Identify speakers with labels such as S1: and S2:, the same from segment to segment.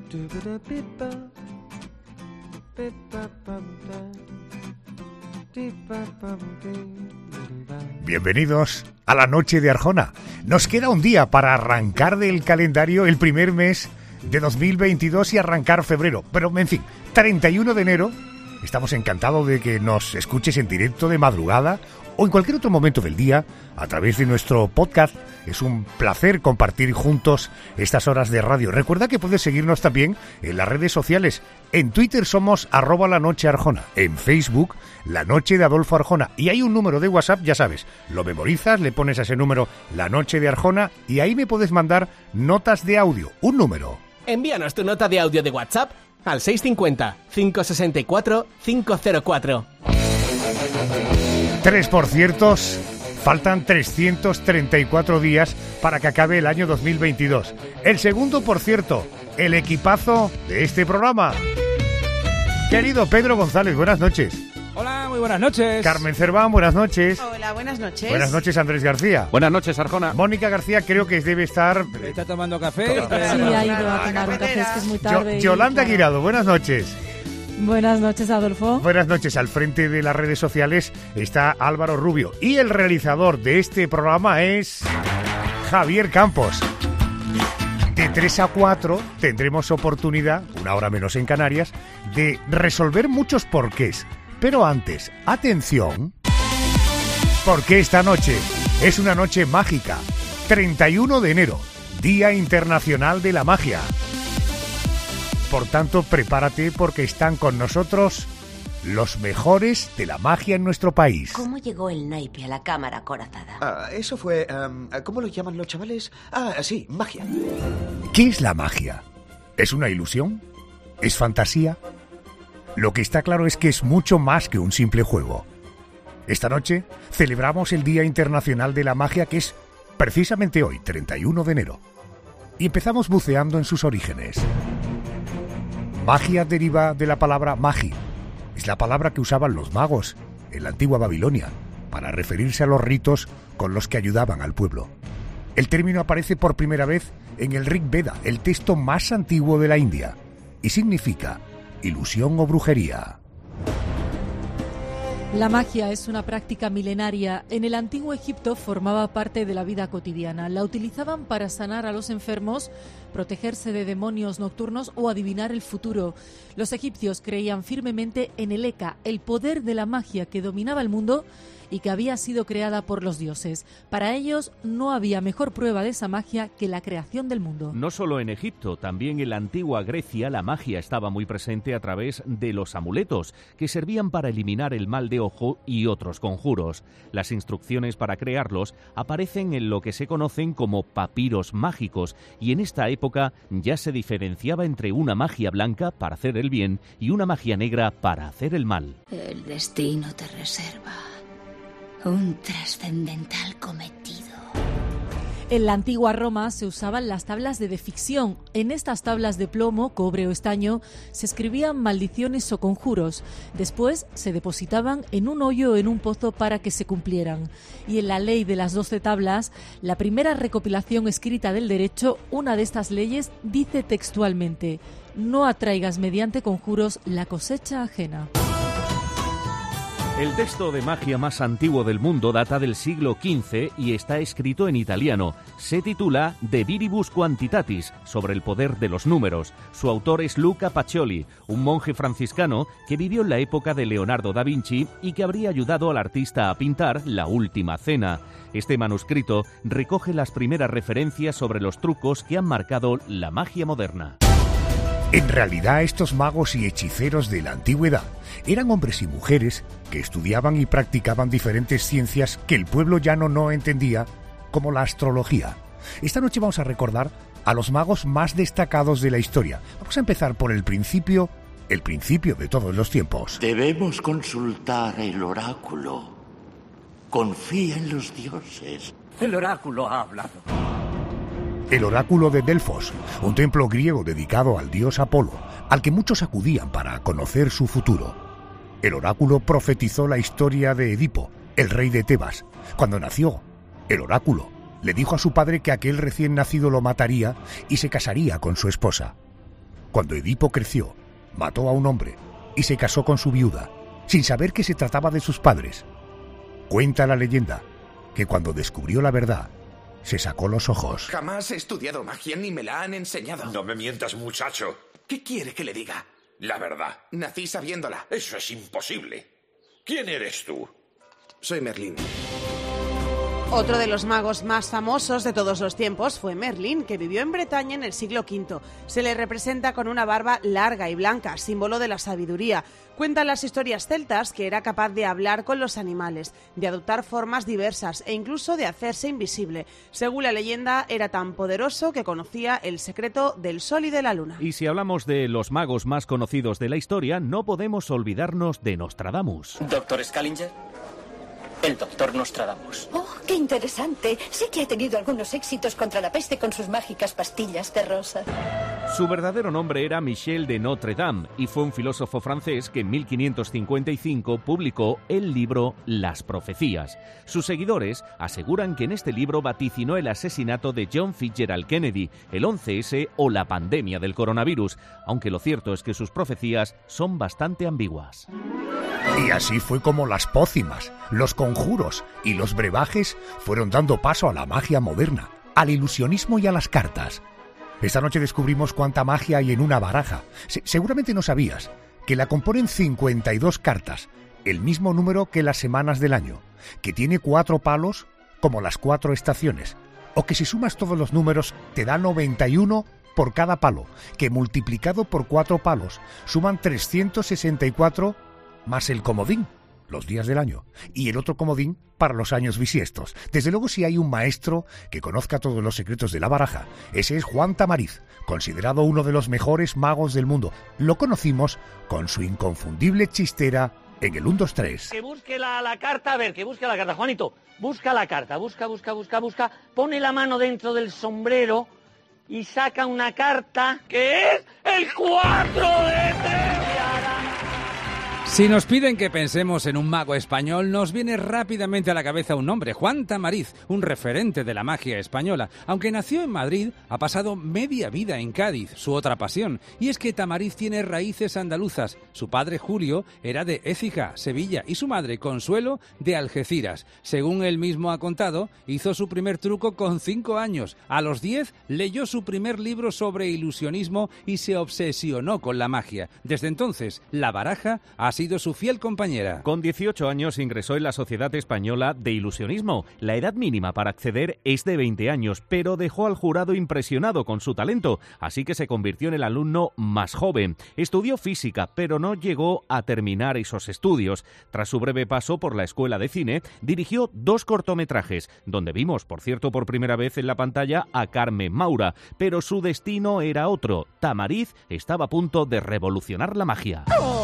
S1: Bienvenidos a la noche de Arjona. Nos queda un día para arrancar del calendario el primer mes de 2022 y arrancar febrero. Pero, en fin, 31 de enero, estamos encantados de que nos escuches en directo de madrugada o en cualquier otro momento del día a través de nuestro podcast. Es un placer compartir juntos estas horas de radio. Recuerda que puedes seguirnos también en las redes sociales. En Twitter somos @lanochearjona, en Facebook La Noche de Adolfo Arjona, y hay un número de WhatsApp, ya sabes, lo memorizas, le pones a ese número La Noche de Arjona y ahí me puedes mandar notas de audio, un número.
S2: Envíanos tu nota de audio de WhatsApp al 650-564-504.
S1: 3 por ciertos, faltan 334 días para que acabe el año 2022. El segundo, por cierto, el equipazo de este programa. Querido Pedro González, buenas noches.
S3: Hola, muy buenas noches.
S1: Carmen Cerván, buenas noches.
S4: Hola, buenas noches.
S1: Buenas noches, Andrés García.
S3: Buenas noches, Arjona.
S1: Mónica García creo que debe estar...
S3: ¿Está tomando café?
S5: Sí, ha ido a tomar un café, es que es muy tarde.
S1: Yolanda Guirado, buenas noches.
S5: Buenas noches, Adolfo.
S1: Buenas noches. Al frente de las redes sociales está Álvaro Rubio y el realizador de este programa es Javier Campos. De 3 a 4 tendremos oportunidad, una hora menos en Canarias, de resolver muchos porqués. Pero antes, atención, porque esta noche es una noche mágica. 31 de enero, Día Internacional de la Magia. Por tanto, prepárate porque están con nosotros los mejores de la magia en nuestro país.
S6: ¿Cómo llegó el naipe a la cámara acorazada?
S7: Eso fue... ¿cómo lo llaman los chavales? Sí, magia.
S1: ¿Qué es la magia? ¿Es una ilusión? ¿Es fantasía? Lo que está claro es que es mucho más que un simple juego. Esta noche celebramos el Día Internacional de la Magia, que es precisamente hoy, 31 de enero. Y empezamos buceando en sus orígenes. Magia deriva de la palabra magi. Es la palabra que usaban los magos en la antigua Babilonia para referirse a los ritos con los que ayudaban al pueblo. El término aparece por primera vez en el Rig Veda, el texto más antiguo de la India, y significa ilusión o brujería.
S5: La magia es una práctica milenaria. En el antiguo Egipto formaba parte de la vida cotidiana. La utilizaban para sanar a los enfermos, protegerse de demonios nocturnos o adivinar el futuro. Los egipcios creían firmemente en el Eka, el poder de la magia que dominaba el mundo y que había sido creada por los dioses. Para ellos no había mejor prueba de esa magia que la creación del mundo.
S8: No solo en Egipto, también en la antigua Grecia la magia estaba muy presente a través de los amuletos, que servían para eliminar el mal de ojo y otros conjuros. Las instrucciones para crearlos aparecen en lo que se conocen como papiros mágicos, y en esta época ya se diferenciaba entre una magia blanca para hacer el bien y una magia negra para hacer el mal.
S6: El destino te reserva un trascendental cometido.
S5: En la antigua Roma se usaban las tablas de deficción. En estas tablas de plomo, cobre o estaño se escribían maldiciones o conjuros. Después se depositaban en un hoyo o en un pozo para que se cumplieran. Y en la ley de las 12 tablas, la primera recopilación escrita del derecho, una de estas leyes dice textualmente: no atraigas mediante conjuros la cosecha ajena.
S8: El texto de magia más antiguo del mundo data del siglo XV y está escrito en italiano. Se titula De Viribus Quantitatis, sobre el poder de los números. Su autor es Luca Pacioli, un monje franciscano que vivió en la época de Leonardo da Vinci y que habría ayudado al artista a pintar La Última Cena. Este manuscrito recoge las primeras referencias sobre los trucos que han marcado la magia moderna.
S1: En realidad, estos magos y hechiceros de la antigüedad eran hombres y mujeres que estudiaban y practicaban diferentes ciencias que el pueblo llano no entendía, como la astrología. Esta noche vamos a recordar a los magos más destacados de la historia. Vamos a empezar por el principio de todos los tiempos.
S9: Debemos consultar el oráculo. Confía en los dioses.
S10: El oráculo ha hablado.
S1: El oráculo de Delfos, un templo griego dedicado al dios Apolo, al que muchos acudían para conocer su futuro. El oráculo profetizó la historia de Edipo, el rey de Tebas. Cuando nació, el oráculo le dijo a su padre que aquel recién nacido lo mataría y se casaría con su esposa. Cuando Edipo creció, mató a un hombre y se casó con su viuda, sin saber que se trataba de sus padres. Cuenta la leyenda que cuando descubrió la verdad, se sacó los ojos.
S4: Jamás he estudiado magia ni me la han enseñado.
S10: No me mientas, muchacho.
S4: ¿Qué quiere que le diga?
S10: La verdad.
S4: Nací sabiéndola.
S10: Eso es imposible. ¿Quién eres tú?
S4: Soy Merlín.
S11: Otro de los magos más famosos de todos los tiempos fue Merlín, que vivió en Bretaña en el siglo V. Se le representa con una barba larga y blanca, símbolo de la sabiduría. Cuentan las historias celtas que era capaz de hablar con los animales, de adoptar formas diversas e incluso de hacerse invisible. Según la leyenda, era tan poderoso que conocía el secreto del sol y de la luna.
S8: Y si hablamos de los magos más conocidos de la historia, no podemos olvidarnos de Nostradamus.
S12: ¿Doctor Scalinger? El doctor Nostradamus.
S13: ¡Oh, qué interesante! Sé que ha tenido algunos éxitos contra la peste con sus mágicas pastillas de rosa.
S8: Su verdadero nombre era Michel de Notre Dame y fue un filósofo francés que en 1555 publicó el libro Las Profecías. Sus seguidores aseguran que en este libro vaticinó el asesinato de John Fitzgerald Kennedy, el 11S o la pandemia del coronavirus, aunque lo cierto es que sus profecías son bastante ambiguas.
S1: Y así fue como las pócimas, los conjuros y los brebajes fueron dando paso a la magia moderna, al ilusionismo y a las cartas. Esta noche descubrimos cuánta magia hay en una baraja. Seguramente no sabías que la componen 52 cartas, el mismo número que las semanas del año, que tiene 4 palos como las 4 estaciones, o que si sumas todos los números te da 91 por cada palo, que multiplicado por 4 palos suman 364 más el comodín, los días del año, y el otro comodín para los años bisiestos. Desde luego, si hay un maestro que conozca todos los secretos de la baraja, ese es Juan Tamariz, considerado uno de los mejores magos del mundo. Lo conocimos con su inconfundible chistera en el 1, 2, 3.
S14: Que busque la carta, a ver, que busque la carta, Juanito. Busca la carta, busca. Pone la mano dentro del sombrero y saca una carta que es el 4 de Tierra.
S3: Si nos piden que pensemos en un mago español, nos viene rápidamente a la cabeza un nombre, Juan Tamariz, un referente de la magia española. Aunque nació en Madrid, ha pasado media vida en Cádiz, su otra pasión. Y es que Tamariz tiene raíces andaluzas. Su padre, Julio, era de Écija, Sevilla, y su madre, Consuelo, de Algeciras. Según él mismo ha contado, hizo su primer truco con 5 años. A los 10 leyó su primer libro sobre ilusionismo y se obsesionó con la magia. Desde entonces, la baraja ha sido su fiel compañera.
S8: Con 18 años ingresó en la Sociedad Española de Ilusionismo. La edad mínima para acceder es de 20 años, pero dejó al jurado impresionado con su talento, así que se convirtió en el alumno más joven. Estudió física, pero no llegó a terminar esos estudios. Tras su breve paso por la Escuela de Cine, dirigió 2 cortometrajes, donde vimos, por cierto, por primera vez en la pantalla a Carmen Maura, pero su destino era otro. Tamariz estaba a punto de revolucionar la magia.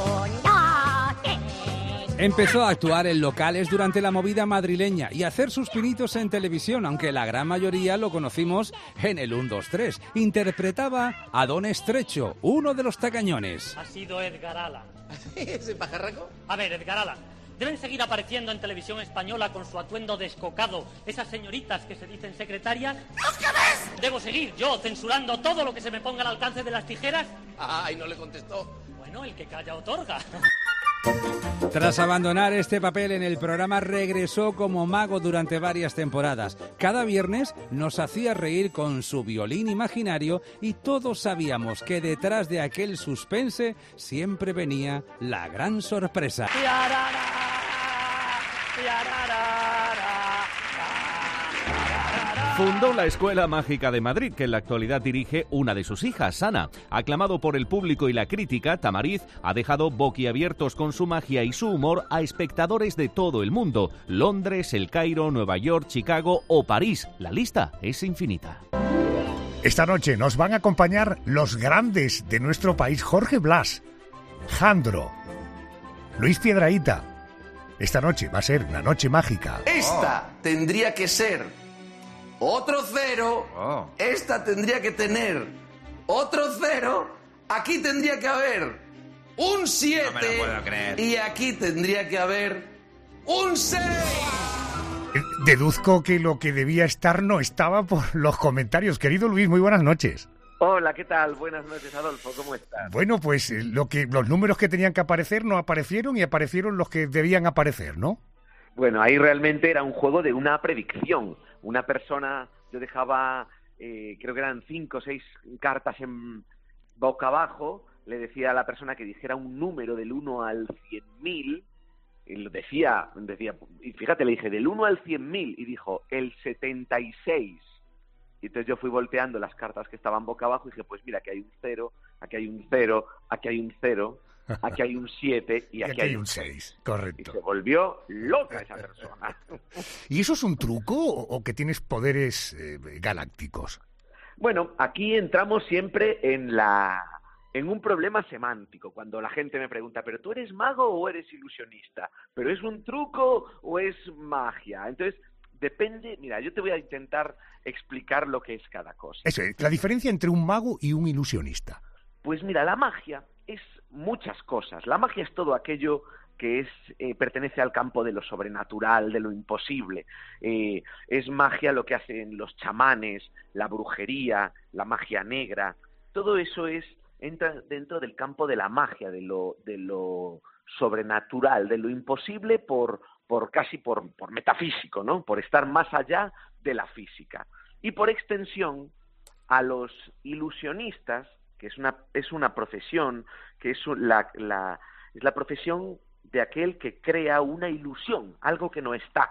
S3: Empezó a actuar en locales durante la movida madrileña y a hacer sus pinitos en televisión, aunque la gran mayoría lo conocimos en el 1, 2, 3. Interpretaba a Don Estrecho, uno de los tacañones.
S14: Ha sido Edgar Allan.
S7: ¿Ese pajarraco?
S14: A ver, Edgar Allan. Deben seguir apareciendo en televisión española con su atuendo descocado. Esas señoritas que se dicen secretarias.
S7: ¿Los que ves?
S14: ¿Debo seguir yo censurando todo lo que se me ponga al alcance de las tijeras?
S7: Ah, y no le contestó.
S14: Bueno, el que calla otorga.
S3: Tras abandonar este papel en el programa, regresó como mago durante varias temporadas. Cada viernes nos hacía reír con su violín imaginario y todos sabíamos que detrás de aquel suspense siempre venía la gran sorpresa.
S8: Fundó la Escuela Mágica de Madrid, que en la actualidad dirige una de sus hijas, Ana. Aclamado por el público y la crítica, Tamariz ha dejado boquiabiertos con su magia y su humor a espectadores de todo el mundo. Londres, El Cairo, Nueva York, Chicago o París. La lista es infinita.
S1: Esta noche nos van a acompañar los grandes de nuestro país, Jorge Blas, Jandro, Luis Piedrahita. Esta noche va a ser una noche mágica.
S4: Esta tendría que ser otro 0, esta tendría que tener otro 0, aquí tendría que haber un 7 y aquí tendría que haber un 6.
S1: Deduzco que lo que debía estar no estaba por los comentarios. Querido Luis, muy buenas noches.
S15: Hola, ¿qué tal? Buenas noches, Adolfo, ¿cómo estás?
S1: Bueno, pues los números que tenían que aparecer no aparecieron y aparecieron los que debían aparecer, ¿no?
S15: Bueno, ahí realmente era un juego de una predicción. Una persona, yo dejaba, creo que eran 5 o 6 cartas en boca abajo, le decía a la persona que dijera un número del 1 al 100.000, y lo decía, y fíjate, le dije del 1 al 100.000, y dijo el 76. Y entonces yo fui volteando las cartas que estaban boca abajo y dije, pues mira, aquí hay un 0, aquí hay un 0, aquí hay un 0, aquí hay un 7 y aquí hay un
S1: 6. Correcto.
S15: Y se volvió loca esa persona.
S1: ¿Y eso es un truco o que tienes poderes galácticos?
S15: Bueno, aquí entramos siempre en un problema semántico, cuando la gente me pregunta, ¿pero tú eres mago o eres ilusionista? ¿Pero es un truco o es magia? Entonces, depende, mira, yo te voy a intentar explicar lo que es cada cosa.
S1: Eso es, la diferencia entre un mago y un ilusionista.
S15: Pues mira, la magia es muchas cosas. La magia es todo aquello que pertenece al campo de lo sobrenatural, de lo imposible. Es magia lo que hacen los chamanes, la brujería, la magia negra. Todo eso entra dentro del campo de la magia, de lo sobrenatural, de lo imposible por metafísico, ¿no? Por estar más allá de la física. Y por extensión, a los ilusionistas, que es una profesión, que es la profesión de aquel que crea una ilusión, algo que no está.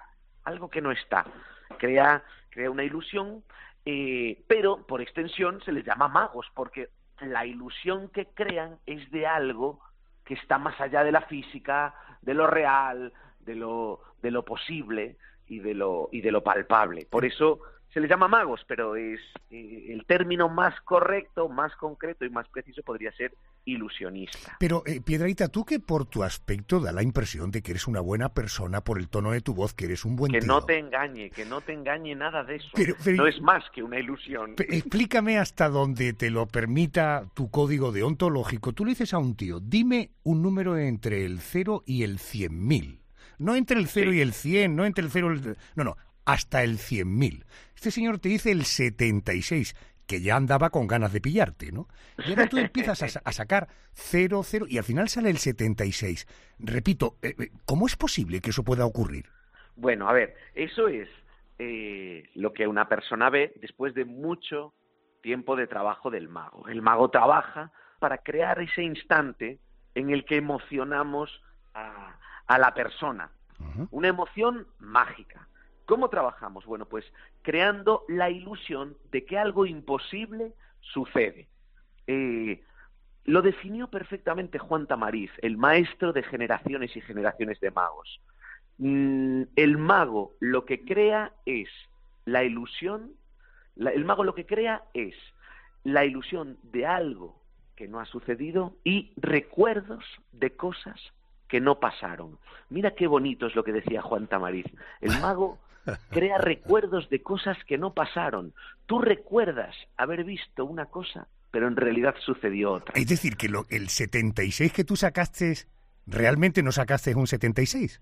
S15: Crea una ilusión, pero por extensión se les llama magos, porque la ilusión que crean es de algo que está más allá de la física, de lo real, de lo posible y de lo palpable. Por eso se les llama magos, pero es el término más correcto, más concreto y más preciso podría ser ilusionista.
S1: Pero, Piedrahita, tú que por tu aspecto da la impresión de que eres una buena persona, por el tono de tu voz, que eres un buen tío.
S15: Que no te engañe nada de eso. Pero, no es más que una ilusión.
S1: Explícame hasta donde te lo permita tu código deontológico. Tú le dices a un tío, dime un número entre el 0 y el 100.000. No entre el 0 y el 100, no entre el 0 y el... No, hasta el 100.000. Este señor te dice el 76, que ya andaba con ganas de pillarte, ¿no? Y ahora tú empiezas a sacar 0, 0, y al final sale el 76. Repito, ¿cómo es posible que eso pueda ocurrir?
S15: Bueno, a ver, eso es lo que una persona ve después de mucho tiempo de trabajo del mago. El mago trabaja para crear ese instante en el que emocionamos a la persona. Una emoción mágica. ¿Cómo trabajamos? Bueno, pues creando la ilusión de que algo imposible sucede. Lo definió perfectamente Juan Tamariz, el maestro de generaciones y generaciones de magos. El mago lo que crea es la ilusión, el mago lo que crea es la ilusión de algo que no ha sucedido y recuerdos de cosas que no pasaron. Mira qué bonito es lo que decía Juan Tamariz. El mago crea recuerdos de cosas que no pasaron. Tú recuerdas haber visto una cosa, pero en realidad sucedió otra.
S1: Es decir, que el 76 que tú sacaste, ¿realmente no sacaste un 76?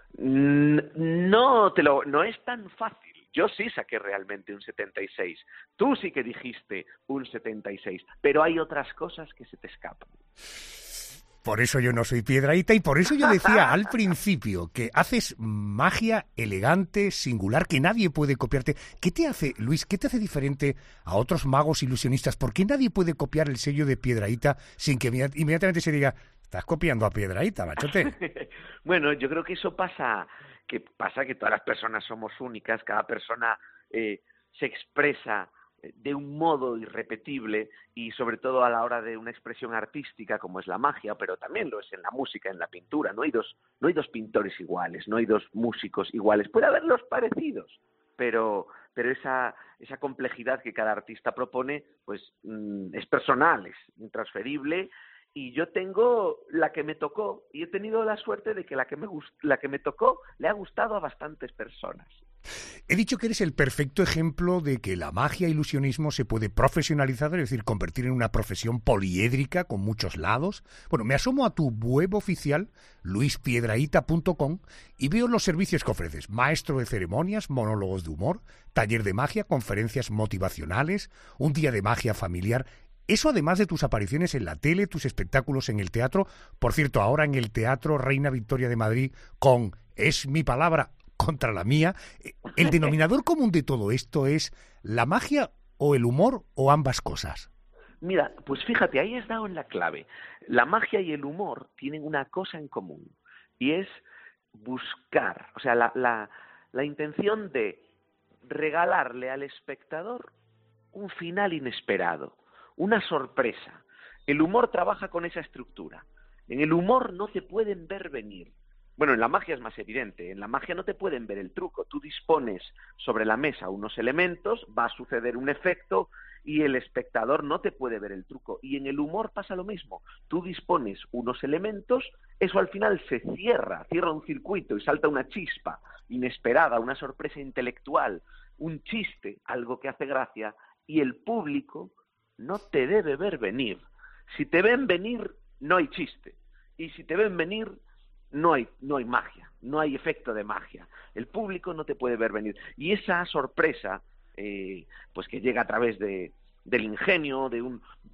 S15: No es tan fácil. Yo sí saqué realmente un 76. Tú sí que dijiste un 76, pero hay otras cosas que se te escapan.
S1: Por eso yo no soy Piedrahita y por eso yo decía al principio que haces magia elegante, singular, que nadie puede copiarte. ¿Qué te hace, Luis, qué te hace diferente a otros magos ilusionistas? ¿Por qué nadie puede copiar el sello de Piedrahita sin que inmediatamente se diga, estás copiando a Piedrahita, machote?
S15: Bueno, yo creo que eso pasa que todas las personas somos únicas, cada persona se expresa de un modo irrepetible y sobre todo a la hora de una expresión artística como es la magia, pero también lo es en la música, en la pintura. No hay dos pintores iguales, no hay dos músicos iguales. Puede haberlos parecidos, pero esa complejidad que cada artista propone pues es personal, es intransferible. Y yo tengo la que me tocó y he tenido la suerte de que la que me tocó le ha gustado a bastantes personas.
S1: He dicho que eres el perfecto ejemplo de que la magia e ilusionismo se puede profesionalizar, es decir, convertir en una profesión poliédrica con muchos lados. Bueno, me asomo a tu web oficial, luispiedrahita.com, y veo los servicios que ofreces. Maestro de ceremonias, monólogos de humor, taller de magia, conferencias motivacionales, un día de magia familiar. Eso además de tus apariciones en la tele, tus espectáculos en el teatro. Por cierto, ahora en el Teatro Reina Victoria de Madrid con Es mi palabra contra la mía. ¿El denominador común de todo esto es la magia o el humor o ambas cosas?
S15: Mira, pues fíjate, ahí has dado en la clave. La magia y el humor tienen una cosa en común y es buscar, o sea, la intención de regalarle al espectador un final inesperado, una sorpresa. El humor trabaja con esa estructura. En el humor no te pueden ver venir. Bueno, en la magia es más evidente. En la magia no te pueden ver el truco. Tú dispones sobre la mesa unos elementos, va a suceder un efecto y el espectador no te puede ver el truco. Y en el humor pasa lo mismo. Tú dispones unos elementos, eso al final se cierra un circuito y salta una chispa inesperada, una sorpresa intelectual, un chiste, algo que hace gracia, y el público no te debe ver venir. Si te ven venir, no hay chiste. Y si te ven venir, no hay magia, no hay efecto de magia. El público no te puede ver venir. Y esa sorpresa, pues que llega a través del ingenio, de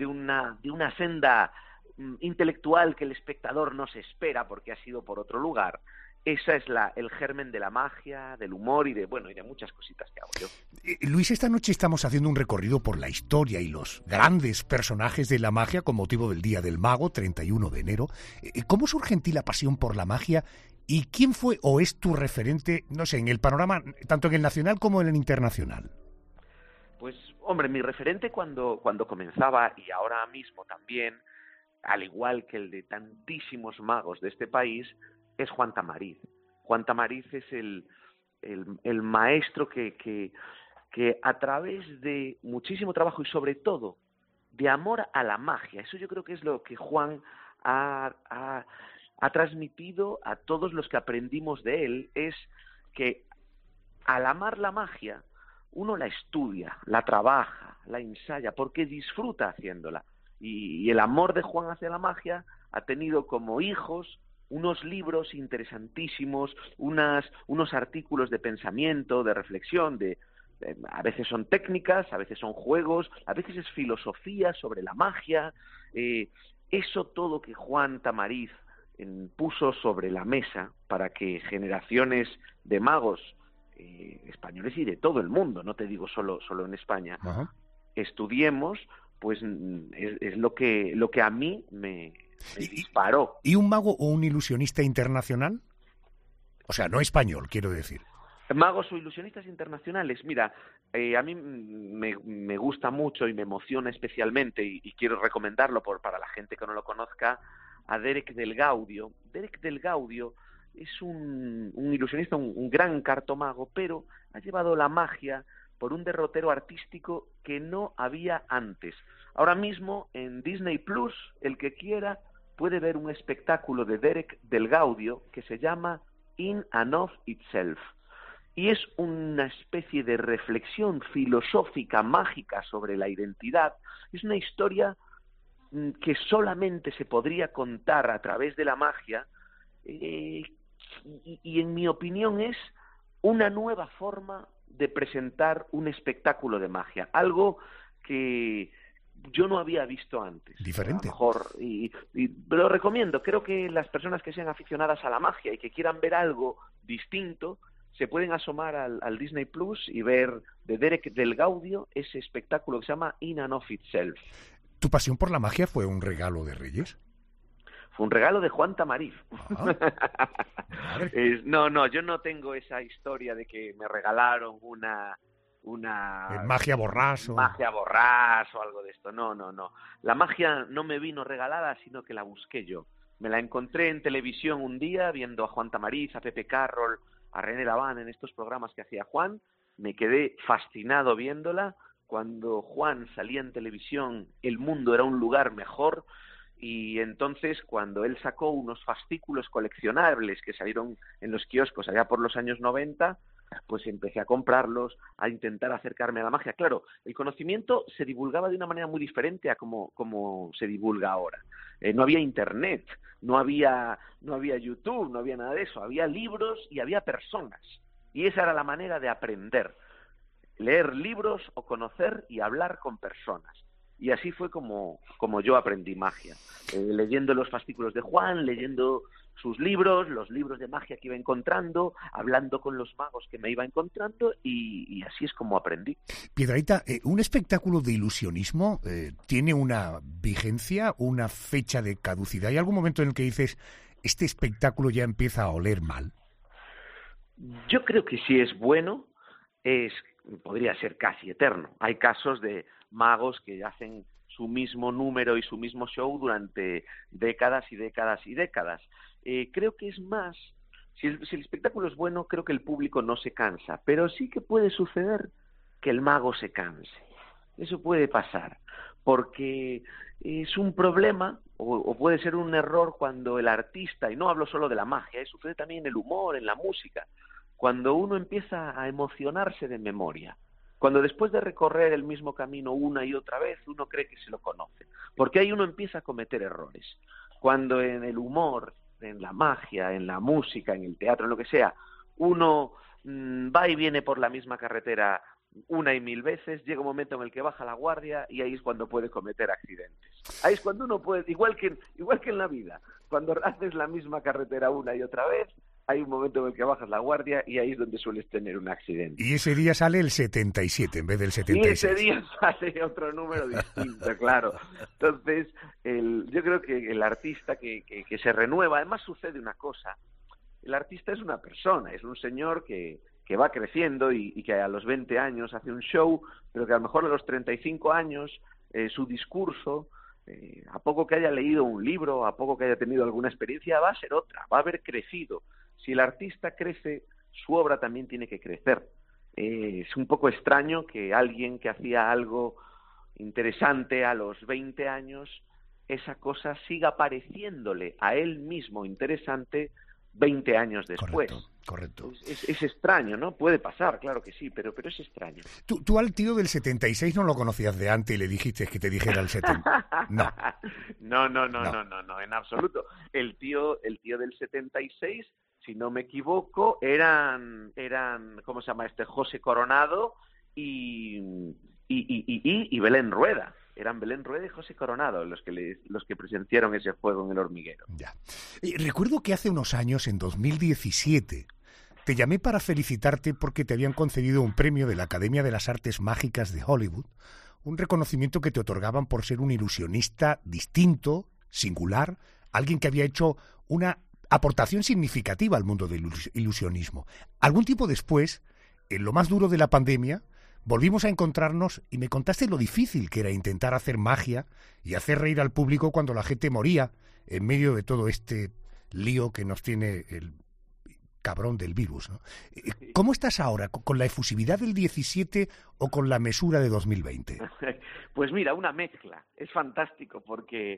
S15: una senda intelectual que el espectador no se espera porque ha sido por otro lugar, esa es el germen de la magia, del humor y de muchas cositas que hago yo.
S1: Luis, esta noche estamos haciendo un recorrido por la historia y los grandes personajes de la magia con motivo del Día del Mago, 31 de enero. ¿Cómo surge en ti la pasión por la magia y quién fue o es tu referente, no sé, en el panorama, tanto en el nacional como en el internacional?
S15: Pues, hombre, mi referente cuando comenzaba y ahora mismo también, al igual que el de tantísimos magos de este país, es Juan Tamariz. Juan Tamariz es el maestro que a través de muchísimo trabajo y sobre todo de amor a la magia, eso yo creo que es lo que Juan ha transmitido a todos los que aprendimos de él, es que al amar la magia uno la estudia, la trabaja, la ensaya, porque disfruta haciéndola. Y el amor de Juan hacia la magia ha tenido como hijos unos libros interesantísimos, unos artículos de pensamiento, de reflexión, a veces son técnicas, a veces son juegos, a veces es filosofía sobre la magia. Eso todo que Juan Tamariz puso sobre la mesa para que generaciones de magos españoles y de todo el mundo, no te digo solo en España, estudiemos, pues es lo que a mí me disparó.
S1: ¿Y un mago o un ilusionista internacional? O sea, no español, quiero decir.
S15: Magos o ilusionistas internacionales. Mira, a mí me gusta mucho y me emociona especialmente, y quiero recomendarlo para la gente que no lo conozca, a Derek del Gaudio. Derek del Gaudio es un ilusionista, un gran cartomago, pero ha llevado la magia por un derrotero artístico que no había antes. Ahora mismo en Disney Plus, el que quiera puede ver un espectáculo de Derek del Gaudio que se llama In and of Itself. Y es una especie de reflexión filosófica, mágica sobre la identidad. Es una historia que solamente se podría contar a través de la magia, y en mi opinión es una nueva forma de presentar un espectáculo de magia, algo que yo no había visto antes.
S1: Diferente.
S15: A lo mejor, y lo recomiendo. Creo que las personas que sean aficionadas a la magia y que quieran ver algo distinto, se pueden asomar al Disney Plus y ver de Derek del Gaudio ese espectáculo que se llama In and of Itself.
S1: ¿Tu pasión por la magia fue un regalo de Reyes?
S15: Fue un regalo de Juan Tamariz. No, yo no tengo esa historia de que me regalaron una
S1: magia borrás o
S15: algo de esto. No. La magia no me vino regalada, sino que la busqué yo. Me la encontré en televisión un día, viendo a Juan Tamariz, a Pepe Carroll, a René Laván en estos programas que hacía Juan. Me quedé fascinado viéndola. Cuando Juan salía en televisión, el mundo era un lugar mejor. Y entonces, cuando él sacó unos fascículos coleccionables que salieron en los kioscos allá por los años 90, pues empecé a comprarlos, a intentar acercarme a la magia. Claro, el conocimiento se divulgaba de una manera muy diferente a como se divulga ahora. No había internet, no había YouTube, no había nada de eso. Había libros y había personas. Y esa era la manera de aprender. Leer libros o conocer y hablar con personas. Y así fue como yo aprendí magia. Leyendo los fascículos de Juan, leyendo sus libros, los libros de magia que iba encontrando, hablando con los magos que me iba encontrando, y así es como aprendí.
S1: Piedrahita, ¿un espectáculo de ilusionismo tiene una vigencia, una fecha de caducidad? ¿Hay algún momento en el que dices, este espectáculo ya empieza a oler mal?
S15: Yo creo que si es bueno, podría ser casi eterno. Hay casos de magos que hacen su mismo número y su mismo show durante décadas y décadas y décadas. Creo que es más, si el espectáculo es bueno, creo que el público no se cansa, pero sí que puede suceder que el mago se canse. Eso puede pasar, porque es un problema o puede ser un error cuando el artista, y no hablo solo de la magia, sucede también en el humor, en la música, cuando uno empieza a emocionarse de memoria. Cuando después de recorrer el mismo camino una y otra vez, uno cree que se lo conoce. Porque ahí uno empieza a cometer errores. Cuando en el humor, en la magia, en la música, en el teatro, en lo que sea, uno va y viene por la misma carretera una y mil veces, llega un momento en el que baja la guardia y ahí es cuando puede cometer accidentes. Ahí es cuando uno puede, igual que en la vida, cuando haces la misma carretera una y otra vez, hay un momento en el que bajas la guardia y ahí es donde sueles tener un accidente.
S1: Y ese día sale el 77 en vez del 76.
S15: Y ese día sale otro número distinto, claro. Entonces, yo creo que el artista que se renueva, además sucede una cosa, el artista es una persona, es un señor que va creciendo y que a los 20 años hace un show, pero que a lo mejor a los 35 años su discurso, a poco que haya leído un libro, a poco que haya tenido alguna experiencia, va a ser otra, va a haber crecido. Si el artista crece, su obra también tiene que crecer. Es un poco extraño que alguien que hacía algo interesante a los 20 años, esa cosa siga pareciéndole a él mismo interesante 20 años después.
S1: Correcto.
S15: Es extraño, ¿no? Puede pasar, claro que sí, pero es extraño.
S1: ¿Tú al tío del 76 no lo conocías de antes y le dijiste que te dijera el 70? No,
S15: en absoluto. El tío del 76, si no me equivoco, eran ¿cómo se llama este? José Coronado y Belén Rueda. Eran Belén Rueda y José Coronado los que presenciaron ese fuego en el hormiguero.
S1: Ya. Recuerdo que hace unos años, en 2017, te llamé para felicitarte porque te habían concedido un premio de la Academia de las Artes Mágicas de Hollywood, un reconocimiento que te otorgaban por ser un ilusionista distinto, singular, alguien que había hecho una aportación significativa al mundo del ilusionismo. Algún tiempo después, en lo más duro de la pandemia, volvimos a encontrarnos y me contaste lo difícil que era intentar hacer magia y hacer reír al público cuando la gente moría en medio de todo este lío que nos tiene el cabrón del virus, ¿no? ¿Cómo estás ahora? ¿Con la efusividad del 17 o con la mesura de 2020?
S15: Pues mira, una mezcla. Es fantástico porque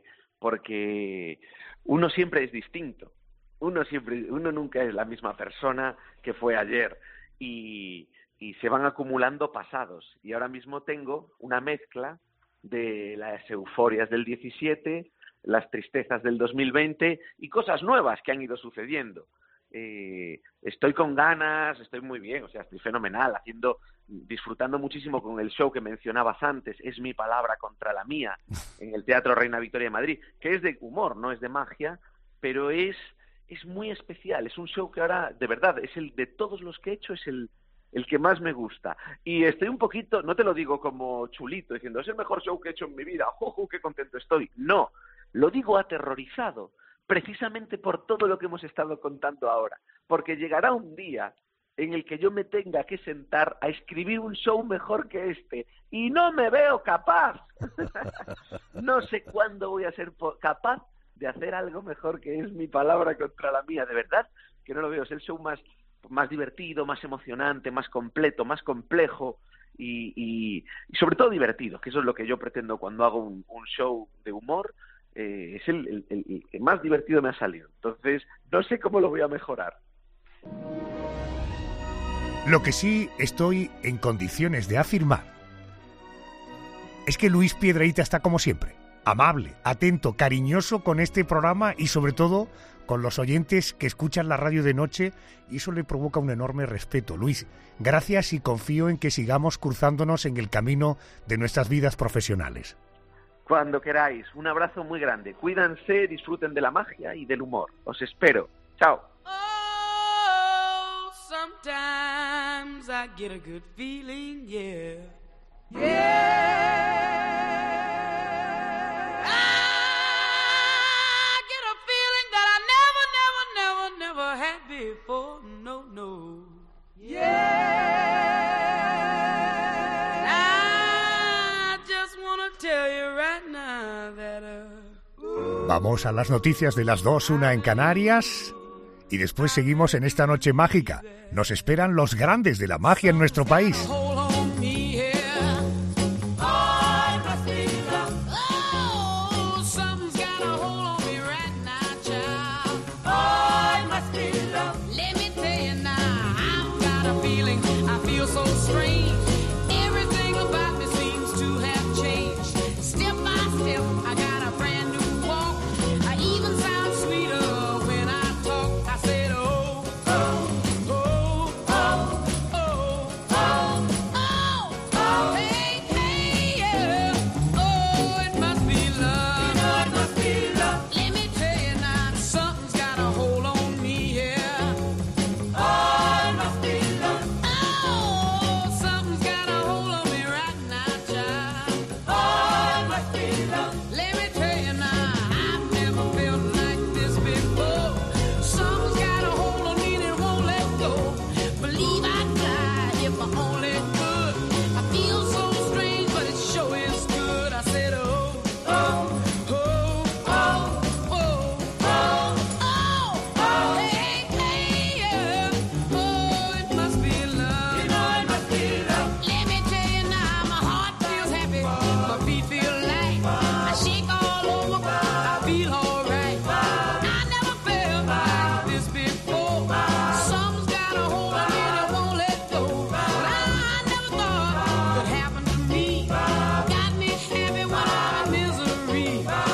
S15: uno siempre es distinto. Uno nunca es la misma persona que fue ayer y se van acumulando pasados. Y ahora mismo tengo una mezcla de las euforias del 17, las tristezas del 2020 y cosas nuevas que han ido sucediendo. Estoy con ganas, estoy muy bien, o sea, estoy fenomenal, disfrutando muchísimo con el show que mencionabas antes, Es mi palabra contra la mía, en el Teatro Reina Victoria de Madrid, que es de humor, no es de magia, pero es muy especial, es un show que ahora, de verdad, es el de todos los que he hecho, es el que más me gusta. Y estoy un poquito, no te lo digo como chulito, diciendo, es el mejor show que he hecho en mi vida, ¡ojo, qué contento estoy! No, lo digo aterrorizado, precisamente por todo lo que hemos estado contando ahora, porque llegará un día en el que yo me tenga que sentar a escribir un show mejor que este, y no me veo capaz. No sé cuándo voy a ser capaz de hacer algo mejor que Es mi palabra contra la mía, de verdad, que no lo veo, es el show más divertido, más emocionante, más completo, más complejo y sobre todo divertido, que eso es lo que yo pretendo cuando hago un show de humor. Es el que más divertido me ha salido. Entonces, no sé cómo lo voy a mejorar.
S1: Lo que sí estoy en condiciones de afirmar es que Luis Piedrahita está como siempre, amable, atento, cariñoso con este programa y sobre todo con los oyentes que escuchan la radio de noche, y eso le provoca un enorme respeto. Luis, gracias y confío en que sigamos cruzándonos en el camino de nuestras vidas profesionales.
S15: Cuando queráis, un abrazo muy grande. Cuídense, disfruten de la magia y del humor. Os espero. Chao.
S16: Oh, sometimes I get a good feeling, yeah. Yeah. I get a feeling that I never had before. No, no. Yeah.
S1: Vamos a las noticias de las 2, 1 en Canarias, y después seguimos en esta noche mágica. Nos esperan los grandes de la magia en nuestro país.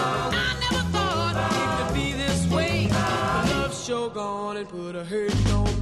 S16: Gone and put a hurt on